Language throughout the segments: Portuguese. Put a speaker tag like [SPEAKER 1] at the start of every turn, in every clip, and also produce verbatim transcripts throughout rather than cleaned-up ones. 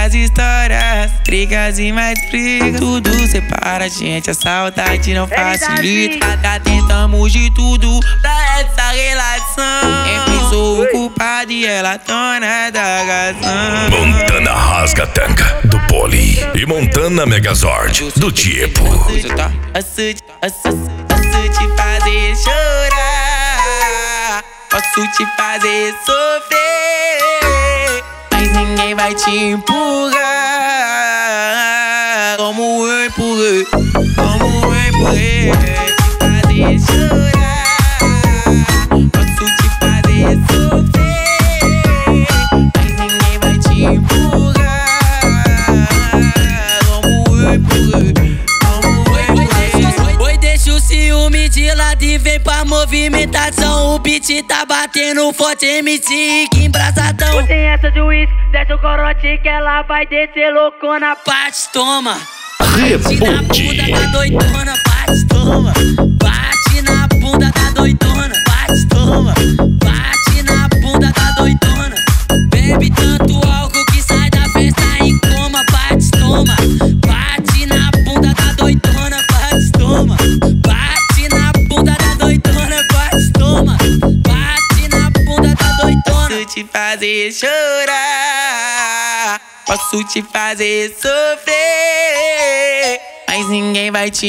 [SPEAKER 1] as histórias, brigas e mais brigas. Tudo separa a gente, a saudade não facilita. Tá tentamos de tudo pra essa relação. Sempre sou o culpado e ela dona da razão.
[SPEAKER 2] Montana rasga tanga do Poli e Montana Megazord do Tipo.
[SPEAKER 1] Posso te, posso, posso te fazer chorar, posso te fazer sofrer, mas ninguém vai te empurrar como eu empurrei, como eu empurrei. Te fazer chorar, posso te fazer sofrer, mas ninguém vai te empurrar como eu empurrei.
[SPEAKER 3] Deixa o ciúme de lado e vem pra movimentação. O beat tá batendo forte, M C que embrasadão.
[SPEAKER 4] Hoje tem essa de uísque, desce o corote que ela vai descer loucona.
[SPEAKER 3] Bate, toma.
[SPEAKER 2] Rebote.
[SPEAKER 3] Bate na bunda da doidona, bate, toma. Bate na bunda da doidona, bate, toma. Bate na bunda da doidona. Bebe tanto álcool que sai da festa em coma, bate, toma. Bate na bunda da doidona, bate, toma. Bate na bunda da doidona, bate, toma. Bate na bunda da doidona.
[SPEAKER 1] Posso te fazer chorar, posso te fazer sofrer, mas ninguém vai te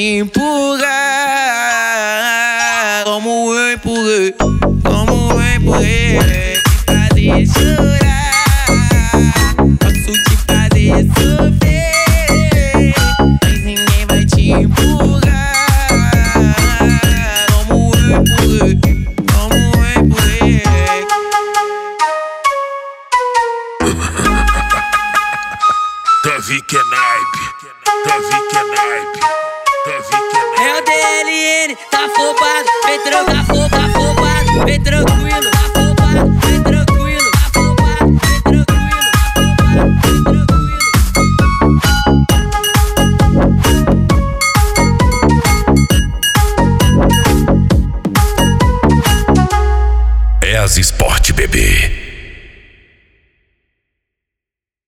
[SPEAKER 1] empurrar como eu empurrei, como eu empurrei. Te fazer chorar, posso te fazer sofrer, mas ninguém vai te empurrar como eu empurrei, como eu empurrei.
[SPEAKER 2] Davi que é naipe, Davi que é naipe, Davi que é naipe.
[SPEAKER 3] É o D L N, tá afobado, vem tranquilo, tá afobado, tá afobado, vem tranquilo, tá afobado, vem tranquilo, tá afobado, vem tranquilo, tá afobado, vem
[SPEAKER 2] tranquilo. É as Sport, bebê.